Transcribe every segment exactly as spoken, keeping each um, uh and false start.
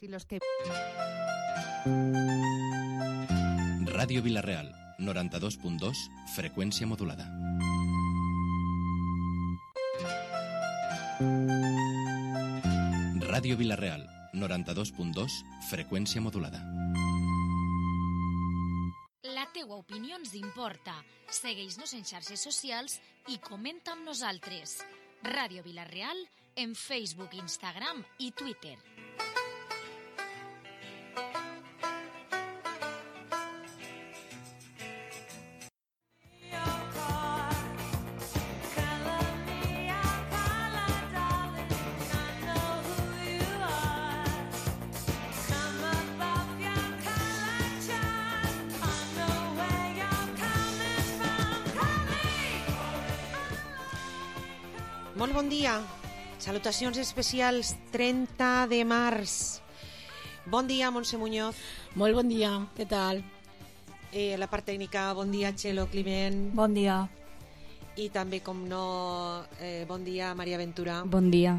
Y los que... Ràdio Vila-real, noranta-dos punt dos, freqüència modulada. Ràdio Vila-real, noranta-dos punt dos, freqüència modulada. La teua opinió ens importa. Segueix-nos en xarxes socials i comenta amb nosaltres. Ràdio Vila-real en Facebook, Instagram i Twitter. Molt bon dia. Salutacions especials, trenta de març. Bon dia, Montse Muñoz. Molt bon dia, què tal? Eh, la part tècnica, bon dia, Txelo Climent. Bon dia. I també, com no, eh, bon dia, Maria Ventura. Bon dia.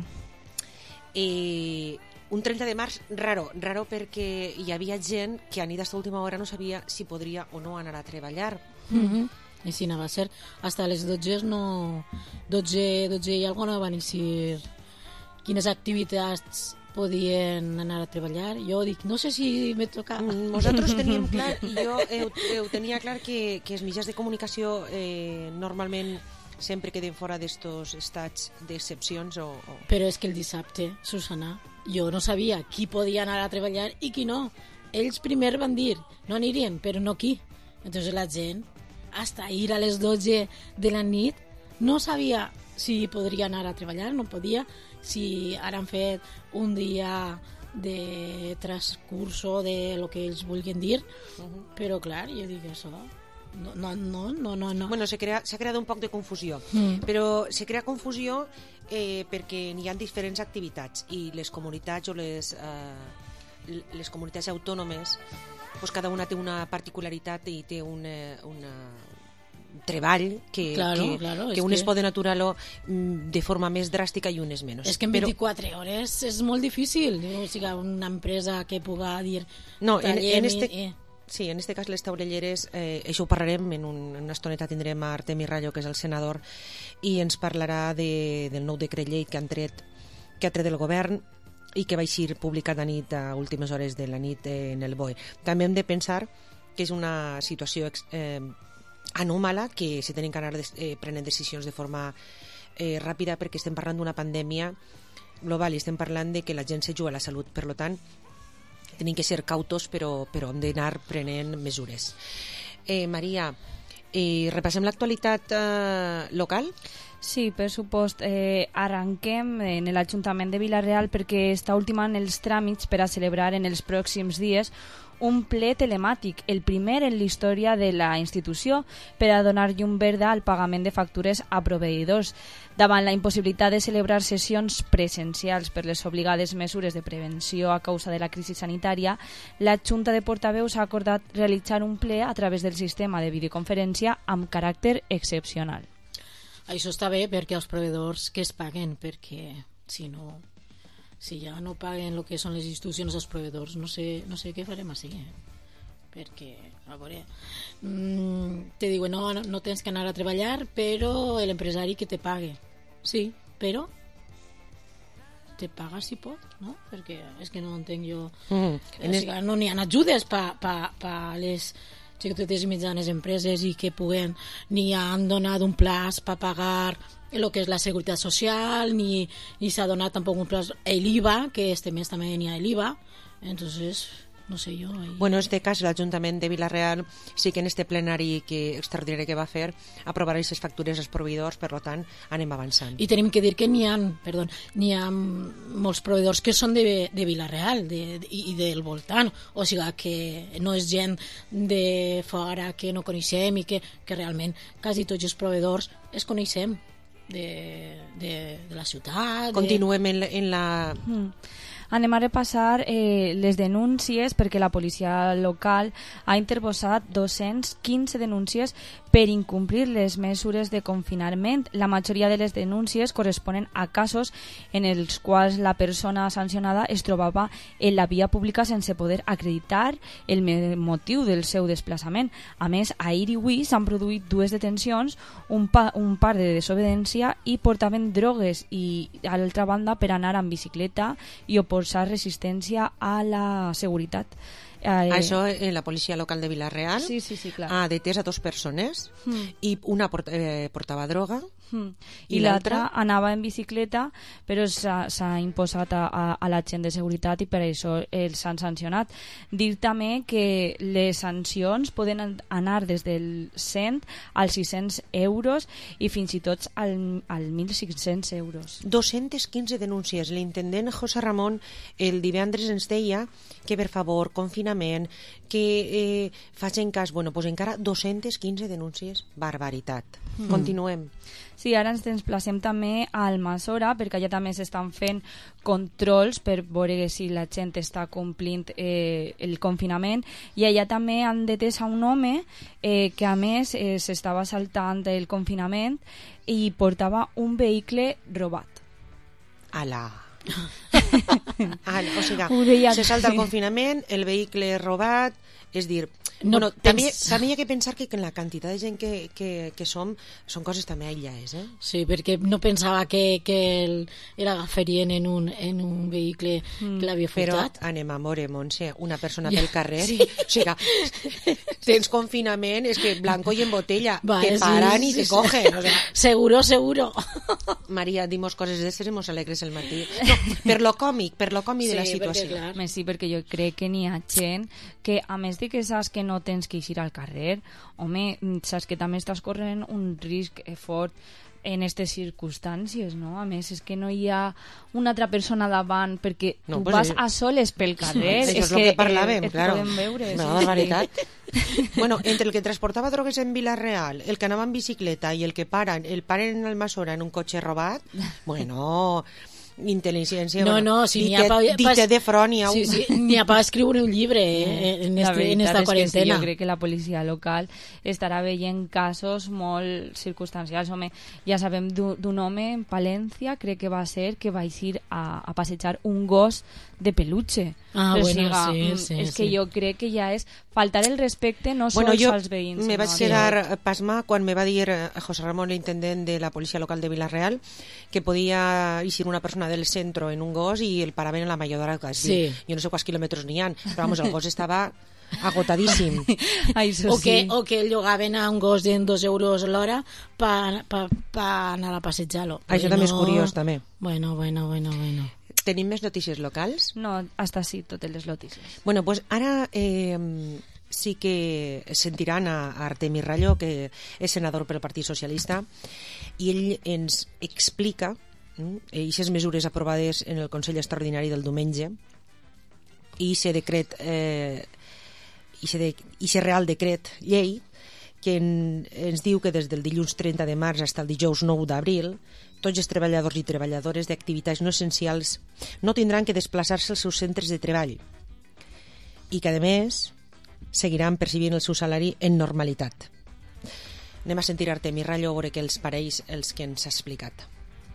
Eh, un trenta de març raro, raro perquè hi havia gent que a nit d'esta última hora no sabia si podria o no anar a treballar. Mm-hmm. I si anava a ser, hasta les dotze no... dotze, dotze i algo no van dir quines activitats podien anar a treballar. Jo dic, no sé si me toca... Nosaltres teníem clar, i jo eh, ho tenia clar que, que els mitjans de comunicació eh, normalment sempre queden fora d'estos estats d'excepcions o, o... Però és que el dissabte, Susana, jo no sabia qui podia anar a treballar i qui no. Ells primer van dir, no anirien, però no qui. Entonces la gent hasta ir a les dotze de la nit no sabia si podria anar a treballar, no podia, si ara han fet un dia de transcurso de lo que ells vulguin dir, uh-huh. Però clar, jo dic això no, no, no, no, no, no. Bueno, s'ha creat, s'ha creat un poc de confusió, mm. però s'ha creat confusió eh, perquè n'hi ha diferents activitats i les comunitats o les, eh, les comunitats autònomes, pues cada una té una particularitat i té una, una un treball que, claro, que, claro, que unes que... poden aturar-lo de forma més dràstica i unes menys. És que en vint-i-quatre Però... hores és molt difícil, o sigui, una empresa que puga dir... No, en, en este... I... Sí, en este cas les taulelleres, eh, això ho parlarem, en, un, en una estoneta tindrem a Artemi Rayo, que és el senador, i ens parlarà de, del nou decret llei que han tret, que ha tret el govern, i que va eixir publicat a nit a últimes hores de la nit en el B O E. També hem de pensar que és una situació eh, anòmala, que se tenen que anar des, eh, prenent decisions de forma eh, ràpida, perquè estem parlant d'una pandèmia global i estem parlant de que la gent se juga a la salut. Per tant, tenim que ser cautos, però, però hem d'anar prenent mesures. Eh, Maria, eh, repassem l'actualitat eh, local? Sí, per supost, eh, arrenquem en l'Ajuntament de Vila-real perquè està ultimant els tràmits per a celebrar en els pròxims dies un ple telemàtic, el primer en la història de la institució, per a donar llum verda al pagament de factures a proveïdors. Davant la impossibilitat de celebrar sessions presencials per les obligades mesures de prevenció a causa de la crisi sanitària, la Junta de Portaveus ha acordat realitzar un ple a través del sistema de videoconferència amb caràcter excepcional. Això està bé perquè els proveïdors que es paguen, perquè si no, si ja no paguen el que són les institucions dels proveïdors, no sé, no sé què farem així, eh? Perquè, a veure, mm, te diuen, no, no, no tens que anar a treballar, però l'empresari que te pague. Sí, però te paga si pot, no? Perquè és que no entenc jo... Mm, o sigui, no n'hi ha ajudes per pa, pa les... xicotetes i mitjanes empreses i que puguen, ni han donat un plaç per pagar el que és la seguretat social, ni, ni s'ha donat tampoc un plaç a l'I V A, que este mes també n'hi ha l'I V A. Entonces, no sé jo... Ahí... Bueno, en este cas, l'Ajuntament de Vila-real sí que en este plenari que, extraordinari que va fer aprovarà aquestes factures als proveïdors, per tant, anem avançant. I tenim que dir que n'hi ha, perdó, n'hi ha molts proveïdors que són de, de Vila-real de, de, i del voltant, o sigui que no és gent de fora que no coneixem i que, que realment quasi tots els proveïdors es coneixem de, de, de la ciutat. Continuem de... en la... En la... Mm. Anem a repassar eh, les denúncies perquè la policia local ha interposat dos-cents quinze denúncies per incomplir les mesures de confinament. La majoria de les denúncies corresponen a casos en els quals la persona sancionada es trobava en la via pública sense poder acreditar el motiu del seu desplaçament. A més, ahir i avui s'han produït dues detencions, un, pa, un par de desobediència i portaven drogues i, a l'altra banda, per anar amb bicicleta i oposar resistència a la seguretat. Eh, Això, eh, la policia local de Vila-real sí, sí, sí, clar. ha detès a dos persones mm. i una port eh, portava droga mm. i, i l'altra anava en bicicleta, però s'ha imposat a, a, a la gent de seguretat i per això els han sancionat. Dir també que les sancions poden anar des del cent als sis-cents euros i fins i tot al, al mil cinc-cents euros. dos-centes quinze denúncies. L'intendent José Ramon el divendres ens deia que per favor, confinament, que eh, facin cas, bueno, doncs encara dos-centes quinze denúncies, barbaritat. Mm. Continuem. Sí, ara ens desplacem també a Almassora, perquè allà també s'estan fent controls per veure si la gent està complint eh, el confinament, i allà també han detès a un home eh, que a més eh, s'estava saltant el confinament i portava un vehicle robat. Ala! Ala, o sigui, se salta el confinament, el vehicle robat, és dir, no, bueno, pens... també, també hi ha que pensar que, que la quantitat de gent que, que, que som són coses també aïllades, eh? Sí, perquè no pensava que, que el, l'agafarien en un, en un vehicle mm. que l'havia furtat. Però anem a more, Montse, una persona ja. pel carrer, sí. O sigui, tens confinament, és que blanco i en botella, va, te paran sí, i te sí, cogen. Sí. O sea, seguro, seguro. Maria, dimos coses de seremos alegres el matí. No, per lo còmic, per lo còmic sí, de la situació. Perquè, clar. Sí, perquè jo crec que n'hi ha gent que, a més de que saps que no tens que eixir al carrer, home, saps que també estàs corrent un risc fort en aquestes circumstàncies, no? A més, és que no hi ha una altra persona davant perquè no, tu pues vas sí. a soles pel carrer. Això és, és que el que parlàvem, et claro. podem veure. No, sí, veritat. Bueno, entre el que transportava drogues en Vila-real, el que anava en bicicleta i el que paren, el paren en Almassora en un cotxe robat, bueno... intel·ligència, no, bueno, no, si dite, pa, dite de front ha sí, sí, n'hi ha per escriure un llibre eh, en, este, en esta quarantena. Sí, jo crec que la policia local estarà veient casos molt circumstancials. Home, ja sabem d'un home en Palència, crec que va ser que va eixir a, a passejar un gos de peluche. Ah, o bueno, siga, sí, sí. És que sí. jo crec que ja és faltar el respecte no bueno, sols als veïns. Me vaig no, quedar pasma quan me va dir José Ramón, l'intendent de la policia local de Vila-real, que podia eixir una persona del centre en un gos i el paraven en la Mallodora. Sí. Jo no sé quants quilòmetres n'hi ha, però vamos, el gos estava agotadíssim. Ai, o, que, sí. o que el llogaven a un gos de dos euros l'hora per pa, pa anar a passejar-lo. Això també és curiós, també. Bueno, bueno, bueno, bueno. Tenim més notícies locals? No, hasta sí, totes les notícies. Bueno, pues ara eh, sí que sentiran a Artemi Rallo, que és senador pel Partit Socialista, i ell ens explica aquestes mesures aprovades en el Consell Extraordinari del diumenge i aquest decret, eh, aquest real decret llei que en, ens diu que des del dilluns trenta de març fins al dijous nou d'abril tots els treballadors i treballadores d'activitats no essencials no tindran que desplaçar-se als seus centres de treball i que, a més, seguiran percibint el seu salari en normalitat. Anem a sentir Artemi Rallo a veure què els pareix els que ens ha explicat.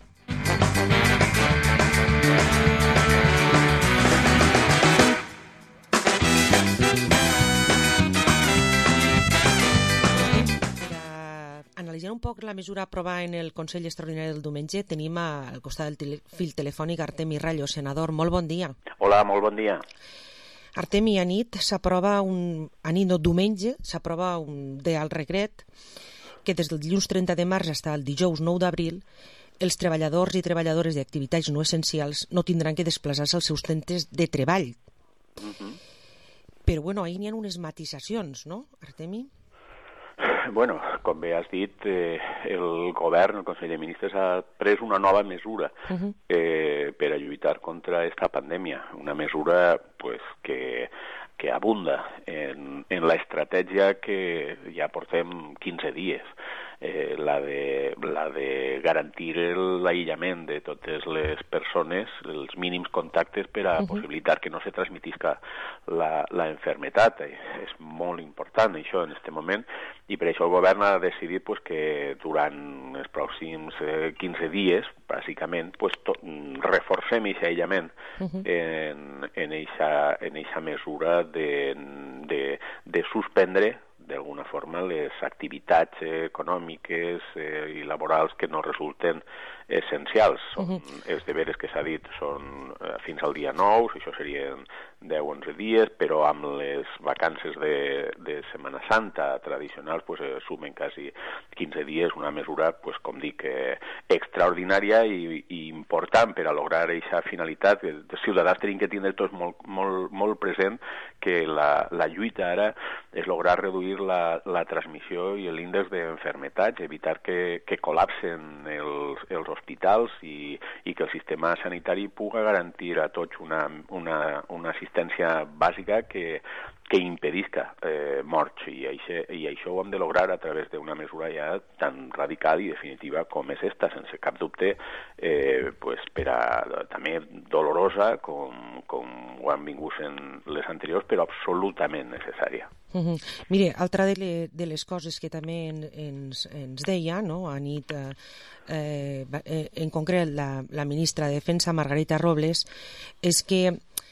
Analitzant un poc la mesura aprovada en el Consell Extraordinari del diumenge, tenim al costat del tele, fil telefònic Artemi Rallo, senador. Molt bon dia. Hola, molt bon dia. Artemi, a nit s'aprova un... A nit, no, diumenge, s'aprova un Real Decret que des del dilluns trenta de març fins al dijous nou d'abril els treballadors i treballadores d'activitats no essencials no tindran que desplaçar-se als seus centres de treball. Uh-huh. Però, bueno, ahir n'hi ha unes matisacions, no, Artemi? Bueno, com bé has dit, eh, el govern, el Consell de Ministres, ha pres una nova mesura uh-huh. eh, per a lluitar contra aquesta pandèmia. Una mesura pues, que, que abunda en, en la estratègia que ja portem quinze dies. eh, la, de, la de garantir l'aïllament de totes les persones, els mínims contactes per a uh-huh. possibilitar que no se transmetisca la, la enfermetat. Eh, és molt important això en aquest moment, i per això el govern ha decidit pues, que durant els pròxims eh, quinze dies, bàsicament, pues, to, reforcem aquest aïllament uh-huh. en, en eixa, en eixa mesura de, de, de suspendre d'alguna forma les activitats econòmiques eh, i laborals que no resulten essencials. Són uh-huh. els deberes que s'ha dit són eh, fins al dia nou, això serien deu o onze dies, però amb les vacances de, de Setmana Santa tradicionals pues, eh, sumen quasi quinze dies, una mesura, pues, com dic, eh, extraordinària i, i important per a lograr aquesta finalitat. Els ciutadans tenim que tindre tots molt, molt, molt present que la, la lluita ara és lograr reduir la, la transmissió i l'índex d'enfermetats, evitar que, que col·lapsen els, els hospitals i, i que el sistema sanitari pugui garantir a tots una, una, una assistència bàsica que, que impedisca eh, morts, i això, i això ho hem de lograr a través d'una mesura ja tan radical i definitiva com és esta, sense cap dubte, eh, pues, per a, també dolorosa com, com ho han vingut en les anteriors, però absolutament necessària. Uh-huh. Mire, altra de, le, de les coses que també en, ens, ens deia, no?, a nit, eh, eh, en concret la, la ministra de Defensa, Margarita Robles, és que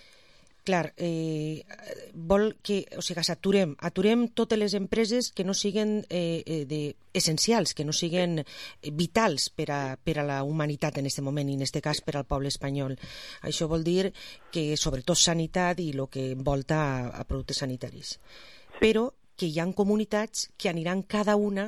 clar, eh, vol que, o sigui, s'aturem, aturem totes les empreses que no siguen eh, de, essencials, que no siguen vitals per a, per a la humanitat en aquest moment, i en aquest cas per al poble espanyol. Això vol dir que sobretot sanitat i el que envolta a, a productes sanitaris. Però que hi ha comunitats que aniran cada una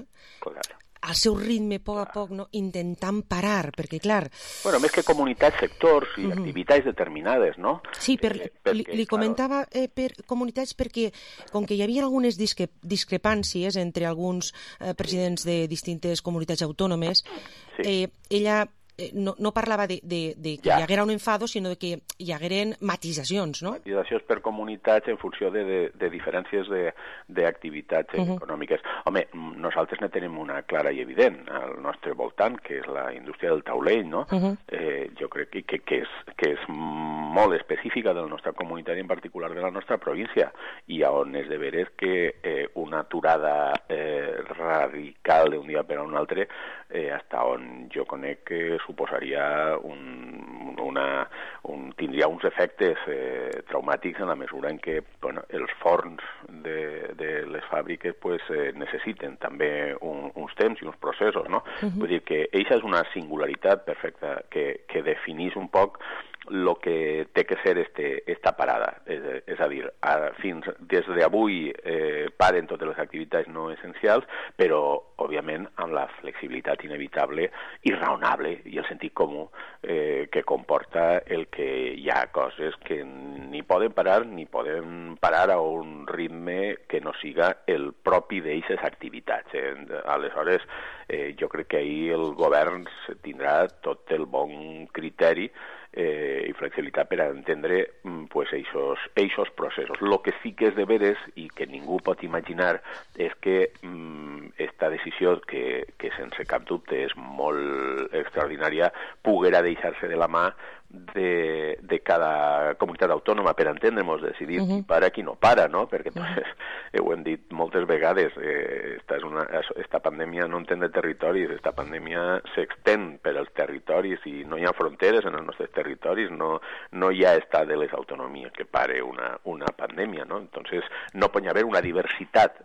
al seu ritme, a poc a poc, no? Intentant parar, perquè, clar... Bueno, més que comunitats, sectors i uh-huh. activitats determinades, no? Sí, per, eh, perquè, li, li comentava eh, per comunitats perquè, com que hi havia algunes discre, discrepàncies entre alguns eh, presidents de distintes comunitats autònomes, sí. eh, ella... No, no parlava de, de, de que ja. hi haguera un enfado, sinó de que hi hagueren matisacions, no? Matisacions per comunitats en funció de, de, de diferències d'activitats uh-huh. econòmiques. Home, nosaltres ne tenim una clara i evident al nostre voltant, que és la indústria del taulell, no? Uh-huh. Eh, jo crec que, que, que, és, que és molt específica de la nostra comunitat i en particular de la nostra província, i on és de veres que eh, una aturada eh, radical d'un dia per a un altre, eh, hasta on jo conec que suposaria un, una, un, tindria uns efectes eh, traumàtics en la mesura en què bueno, els forns de, de les fàbriques pues, eh, necessiten també un, uns temps i uns processos, no? Uh-huh. Vull dir que això és una singularitat perfecta que, que defineix un poc el que té que ser este, esta parada. És, és a dir, a, fins des d'avui eh, paren totes les activitats no essencials, però, òbviament, amb la flexibilitat inevitable i raonable i el sentit comú eh, que comporta el que hi ha coses que ni poden parar ni poden parar a un ritme que no siga el propi d'eixes activitats. Eh? Aleshores, eh, jo crec que ahir el govern tindrà tot el bon criteri eh, i flexibilitat per a entendre pues, eixos, eixos processos. El que sí que és de veres i que ningú pot imaginar és que mm, esta decisió, que, que sense cap dubte és molt extraordinària, poguera deixar-se de la mà de, de cada comunitat autònoma per entendre'ns, decidir uh-huh. qui para, qui no para, no? Perquè pues, eh, ho hem dit moltes vegades, eh, esta, és una, esta pandèmia no entén de territoris, esta pandèmia s'extén per als territoris i no hi ha fronteres en els nostres territoris, no, no hi ha estat de les autonomies que pare una, una pandèmia, no? Entonces no pot haver una diversitat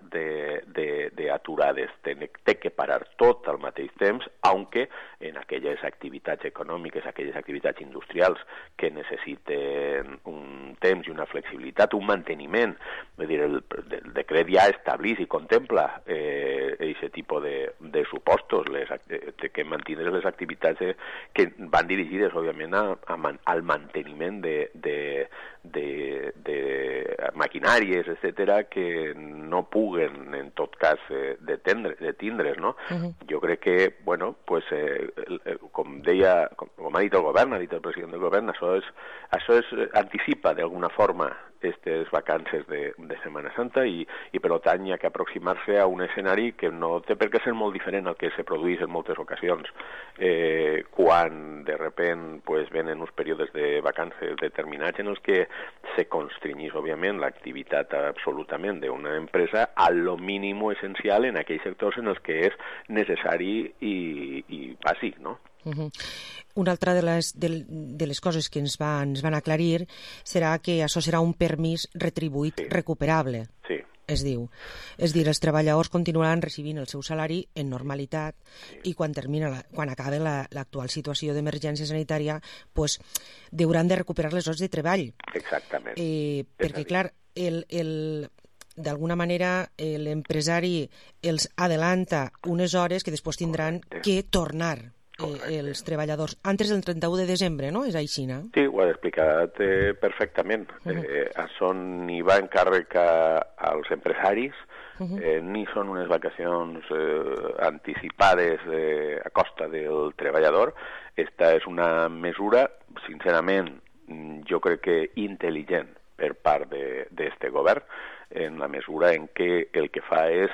d'aturades, té, té que parar tot al mateix temps, aunque en aquelles activitats econòmiques, aquelles activitats industrials que necessiten un temps i una flexibilitat, un manteniment. Vull dir, el, el decret ja estableix i contempla aquest eh, tipus de, de supostos, les, de que mantindre les activitats eh, que van dirigides, òbviament, a, a man, al manteniment de, de, de, de maquinàries, etcètera, que no puguen, en tot cas, eh, detendre, detindre's, no? Uh-huh. Jo crec que, bueno, pues, eh, com deia, com, com ha dit el govern, ha dit el president del govern, això, és, això és, anticipa d'alguna forma aquestes vacances de, de Setmana Santa i, i per tant hi ha que aproximar-se a un escenari que no té per què ser molt diferent al que se produeix en moltes ocasions. Eh, quan de repent pues, venen uns períodes de vacances determinats en els que se constringís, òbviament, l'activitat absolutament d'una empresa a lo mínim essencial en aquells sectors en els que és necessari i, i bàsic, no? Uh-huh. Una altra de les, de, de les coses que ens, va, ens van aclarir serà que això serà un permís retribuït sí. recuperable. Sí. Es diu. És dir, els treballadors continuaran recibint el seu salari en normalitat sí. i quan termina la, quan acabe l'actual la, situació d'emergència sanitària pues, hauran de recuperar les hores de treball. Exactament. Eh, perquè, clar, el, el, d'alguna manera l'empresari els adelanta unes hores que després tindran Correcte. que tornar eh, els treballadors antes del trenta-u de desembre, no? És així, no? Sí, ho has explicat eh, perfectament. Uh-huh. Eh, això ni va en càrrec als empresaris, uh-huh. eh, ni són unes vacacions eh, anticipades eh, a costa del treballador. Esta és una mesura, sincerament, jo crec que intel·ligent per part d'este govern, en la mesura en què el que fa és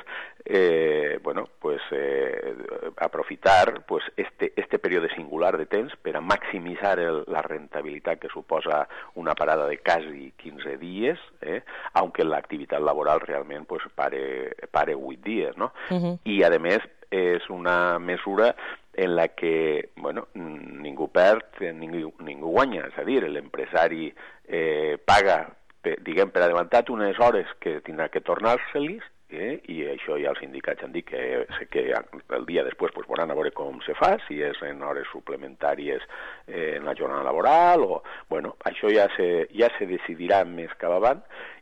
eh, bueno, pues, eh, aprofitar pues, este, este període singular de temps per a maximitzar el, la rentabilitat que suposa una parada de quasi quinze dies, eh, aunque l'activitat laboral realment pues, pare, pare vuit dies, no? Uh-huh. I, a més, és una mesura en la que bueno, ningú perd, ningú, ningú guanya, és a dir, l'empresari eh, paga diguem, per adelantat unes hores que tindrà que tornar-se-lis, eh? i això ja els sindicats han dit que, que el dia després pues, voran a veure com se fa, si és en hores suplementàries eh, en la jornada laboral, o, bueno, això ja se, ja se decidirà més cap avant,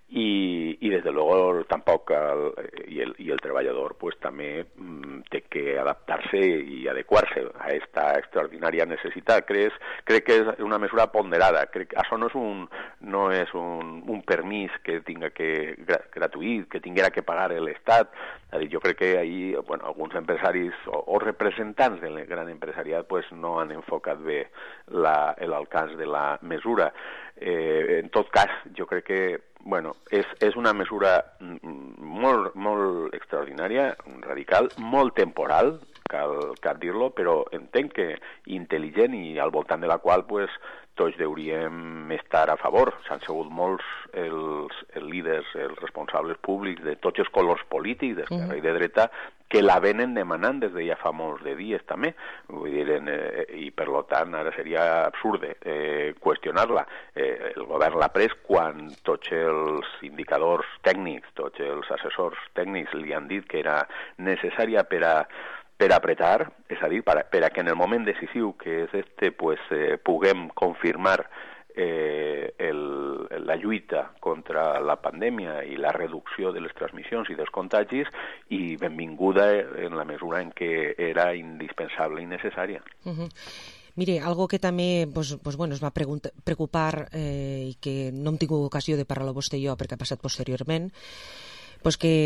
i, i des de luego tampoc el, i, el, i el treballador pues, també mm, té que adaptar-se i adequar-se a esta extraordinària necessitat. Crec, crec que és una mesura ponderada. Crec que això no és un, no és un, un permís que tinga que gratuït, que tinguera que pagar l'Estat. Jo crec que ahí, bueno, alguns empresaris o, o representants del gran empresariat pues, no han enfocat bé l'alcance de la mesura. Eh, en tot cas, jo crec que bueno, és, és una mesura molt, molt extraordinària, radical, molt temporal, cal, cal dir-lo, però entenc que intel·ligent i al voltant de la qual pues, tots hauríem estar a favor. S'han sigut molts els, els líders, els responsables públics de tots els colors polítics, d'esquerra mm. i de dreta, que la venen demanant des de ja fa molts de dies també. Vull dir, eh, i per tant ara seria absurde eh, qüestionar-la. Eh, el govern l'ha pres quan tots els indicadors tècnics, tots els assessors tècnics li han dit que era necessària per a per apretar, és a dir, per a, per a que en el moment decisiu que és este, pues, eh, puguem confirmar eh, el, la lluita contra la pandèmia i la reducció de les transmissions i dels contagis, i benvinguda en la mesura en què era indispensable i necessària. Uh-huh. Mire, algo que també pues, pues, bueno, es va preocupar eh, i que no hem tingut ocasió de parlar-lo vostè i jo perquè ha passat posteriorment, pues que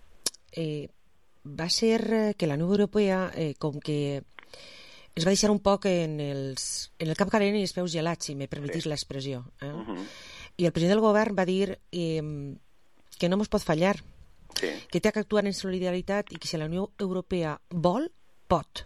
eh, va ser que la Unió Europea, eh, com que es va deixar un poc en, els, en el cap calent i els peus gelats, si me permetís sí. l'expressió. Eh? Uh-huh. I el president del govern va dir eh, que no ens pot fallar, sí. que té que actuar en solidaritat i que si la Unió Europea vol, pot.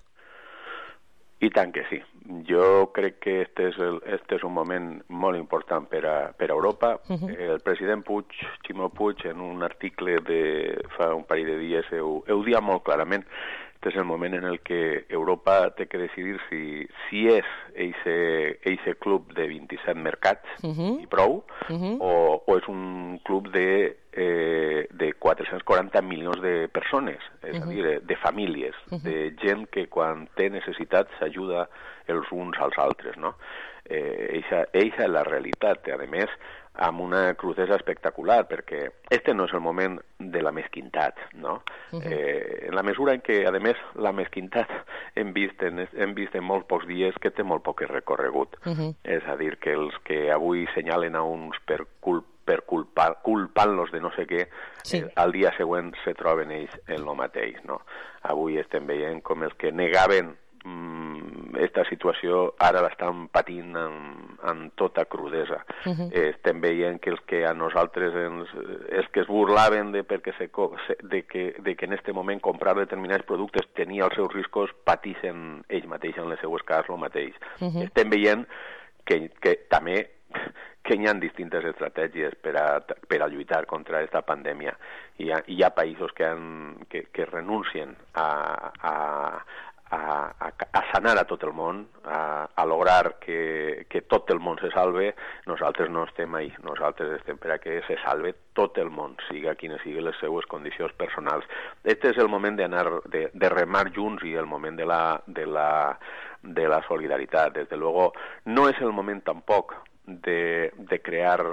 I tant que sí. Jo crec que este és, el, este és un moment molt important per a, per a Europa. Uh-huh. El president Puig, Ximo Puig, en un article de fa un parell de dies, ho, ho dia molt clarament. Este és el moment en el que Europa té que decidir si, si és eixe club de vint-i-set mercats uh-huh. i prou, uh-huh. o, o és un club de, eh, de quatre-cents quaranta milions de persones, és uh-huh. a dir, de, de famílies, uh-huh. de gent que quan té necessitat s'ajuda els uns als altres, no? Eh, eixa, eixa és la realitat, a més, amb una crudesa espectacular, perquè este no és el moment de la mesquintat, no? Uh-huh. Eh, en la mesura en què, a més, la mesquintat hem vist en, hem vist en molts pocs dies que té molt poc recorregut. Uh-huh. És a dir, que els que avui senyalen a uns per, cul, per culpar, culpant-los de no sé què, sí. eh, al dia següent se troben ells en lo mateix, no? Avui estem veient com els que negaven mm, aquesta situació ara l'estan patint amb, amb tota crudesa. Uh -huh. eh, estem veient que els que a nosaltres ens, els que es burlaven de, perquè se, de, que, de que en aquest moment comprar determinats productes tenia els seus riscos, patixen ells mateixos en les seues cases el mateix. Uh -huh. Estem veient que, que també que hi ha distintes estratègies per a, per a lluitar contra aquesta pandèmia. Hi ha, hi ha països que, han, que, que renuncien a, a, a, a sanar a tot el món, a, a lograr que, que tot el món se salve. Nosaltres no estem ahí, nosaltres estem per a que se salve tot el món, siga quines siguin les seues condicions personals. Este és el moment d'anar, de, de remar junts i el moment de la, de la, de la solidaritat. Desde luego, no és el moment tampoc de, de crear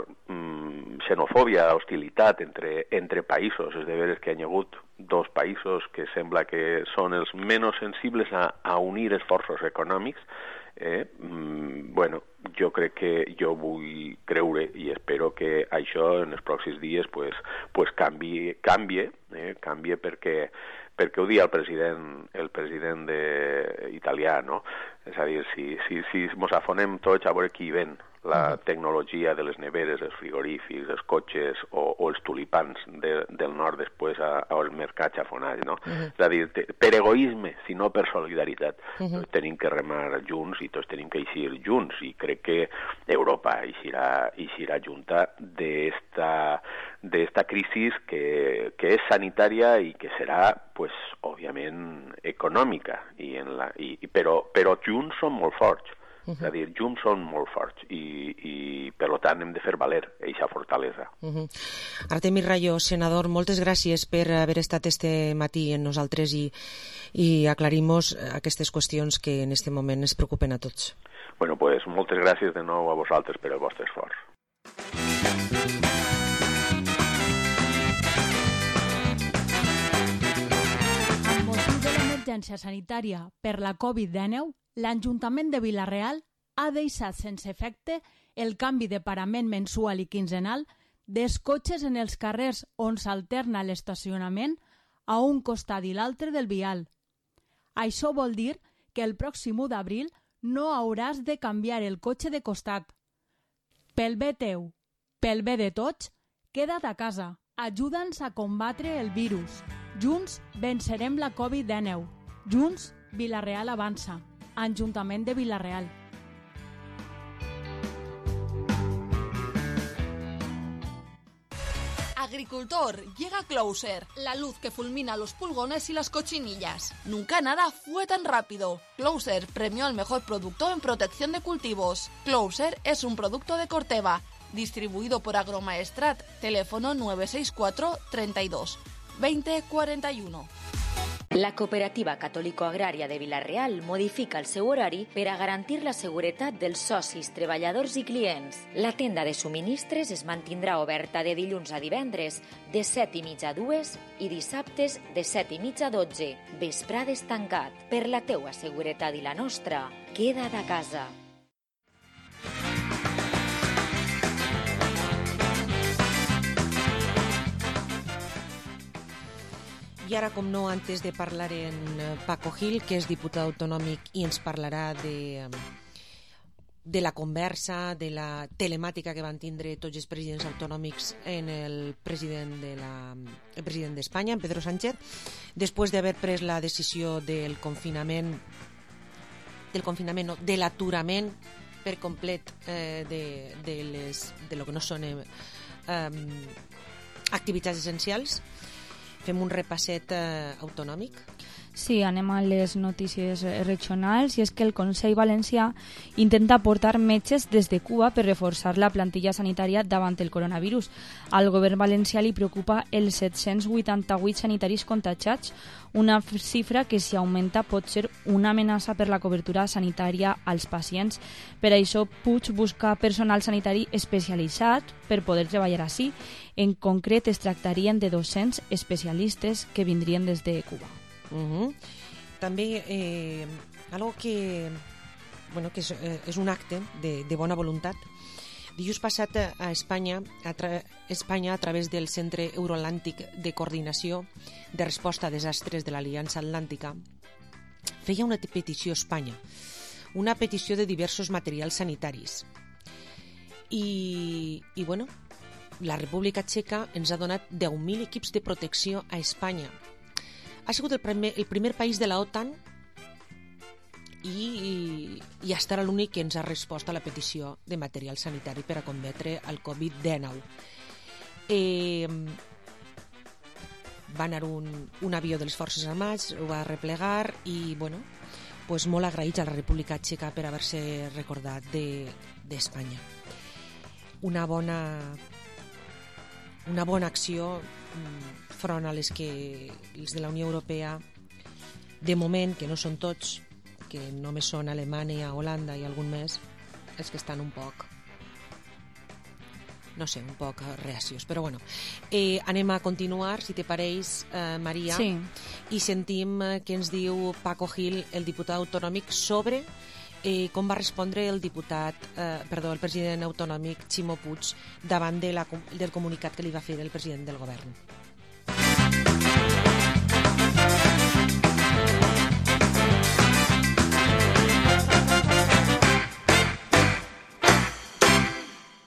mm, xenofòbia, hostilitat entre, entre països. És de veres que hi ha hagut dos països que sembla que són els menys sensibles a, a unir esforços econòmics. Eh? Mm, bueno, jo crec que jo vull creure i espero que això en els pròxims dies pues, pues canvi, canvie, eh? canvie perquè perquè ho dia el president, el president de, italià, no? És a dir, si, si, si mos afonem tots a veure qui ven la tecnologia de les neveres, els frigorífics, els cotxes o, o els tulipans de, del nord després a, als mercats afonats, no? Uh-huh. És a dir, te, per egoisme, sinó per solidaritat. Uh-huh. Tenim que remar junts i tots tenim que eixir junts i crec que Europa eixirà, eixirà junta d'esta d'esta crisi que, que és sanitària i que serà, pues, òbviament, econòmica, i en la, i, però, però junts som molt forts. Uh -huh. És a dir, junts són molt forts i, i per tant hem de fer valer aquesta fortalesa. Uh -huh. Artemi Rayo, senador, moltes gràcies per haver estat este matí amb nosaltres i, i aclarir-nos aquestes qüestions que en aquest moment ens preocupen a tots. Bueno, pues moltes gràcies de nou a vosaltres per el vostre esforç. Amb motiu de l'emergència sanitària per la covid dinou, l'Ajuntament de Vila-real ha deixat sense efecte el canvi de parament mensual i quinzenal dels cotxes en els carrers on s'alterna l'estacionament a un costat i l'altre del vial. Això vol dir que el pròxim u d'abril no hauràs de canviar el cotxe de costat. Pel bé teu, pel bé de tots, queda't a casa. Ajuda'ns a combatre el virus. Junts vencerem la covid dinou. Junts, Vila-real avança. Ajuntament de Vila-real. Agricultor, llega Closer, la luz que fulmina los pulgones y las cochinillas. Nunca nada fue tan rápido. Closer premió al mejor producto en protección de cultivos. Closer es un producto de Corteva, distribuido por Agromaestrat. Teléfono nueve seis cuatro, treinta y dos, veinte cuarenta y uno. La Cooperativa Catòlico-Agrària de Vila-real modifica el seu horari per a garantir la seguretat dels socis, treballadors i clients. La tenda de subministres es mantindrà oberta de dilluns a divendres, de set i mitja a dues i dissabtes de set i mitja a dotze. Vesprades tancat. Per la teua seguretat i la nostra, queda't a casa. I ara, com no, antes de parlar en Paco Gil, que és diputat autonòmic i ens parlarà de, de la conversa, de la telemàtica que van tindre tots els presidents autonòmics en el president de la, el president d'Espanya, en Pedro Sánchez, després d'haver pres la decisió del confinament, del confinament, no, de l'aturament per complet eh, de, de, les, de lo que no són eh, activitats essencials. Fem un repasset eh, autonòmic. Sí, anem a les notícies regionals, i és que el Consell Valencià intenta portar metges des de Cuba per reforçar la plantilla sanitària davant el coronavirus. Al govern valencià li preocupa els set-cents vuitanta-vuit sanitaris contagiats, una xifra que, si augmenta, pot ser una amenaça per la cobertura sanitària als pacients. Per això, Puig busca personal sanitari especialitzat per poder treballar així. En concret, es tractarien de dos-cents especialistes que vindrien des de Cuba. Uh-huh. També eh, algo que, bueno, que és, eh, és un acte de, de bona voluntat. Dijous passat a Espanya a, tra Espanya, a través del Centre Euroatlàntic de Coordinació de Resposta a Desastres de l'Aliança Atlàntica, feia una petició a Espanya una petició de diversos materials sanitaris. I, i bueno, la República Txeca ens ha donat deu mil equips de protecció a Espanya. Ha sigut el primer, el primer país de la OTAN i, i, i ha estat l'únic que ens ha respost a la petició de material sanitari per a combatre el covid dinou. Eh, va anar un, un avió de les Forces Armades, ho va replegar i, bueno, pues molt agraïts a la República Txeca per haver-se recordat d'Espanya. De, una bona una bona acció front a les que els de la Unió Europea, de moment, que no són tots, que només són Alemanya, Holanda i algun més, els que estan un poc, no sé, un poc reacios. Però bueno, eh, anem a continuar, si te pareix, eh, Maria, sí. I sentim què ens diu Paco Gil, el diputat autonòmic, sobre eh, com va respondre el diputat, eh, perdó, el president autonòmic Ximo Puig davant de la, del comunicat que li va fer el president del govern.